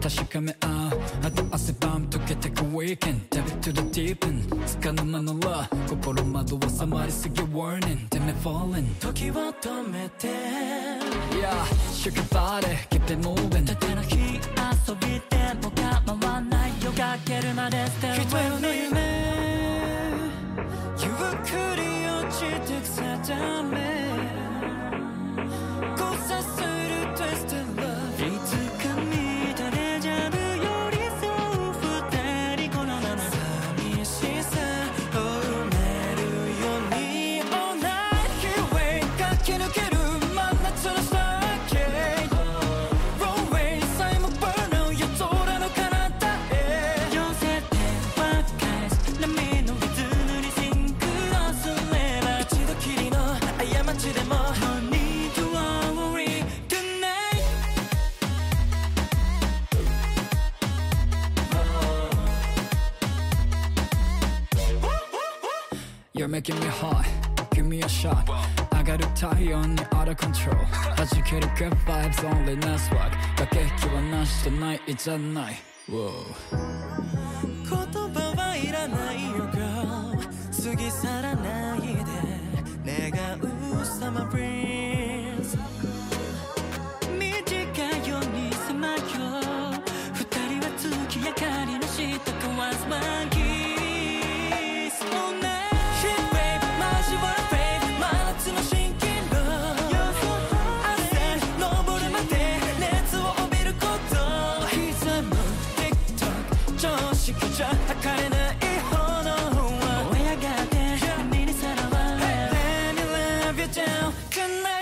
確かめ合う後汗ばむ溶けてく weekend Dive to the deep end つかの間のラ心惑わさまりすぎ warning Damn it falling 時を止めて Yeah shake your body keep it moving 縦の火遊びでも構わないよかけるまで Stay with me ゆっくり落ちてく定め交差する twisted love いつか見たデジャブ寄り添う二人このまま寂しさを埋めるように All night highway 駆け抜ける真夏のスターケイ Roadway さえも burn out 夜空の彼方へ寄せてばかりす波のリズムにシンクロすれば一度きりの過ちでも No need to worry tonight You're making me hot Give me a shot I got a tie on you out of control 弾ける good vibes only nice work 駆け引きはなしとないじゃない Whoa 言葉はいらないよ girl 過ぎ去らないで願う summer breeze 短いようにさまよ二人は月明かりの下交わす one kiss all night Heat wave 交わる fade 真夏の蜃気楼朝昇るまで熱を帯びること刻む TikTok 常識じゃ測れない炎は燃え上がって波にさらわれ Let me love you down tonight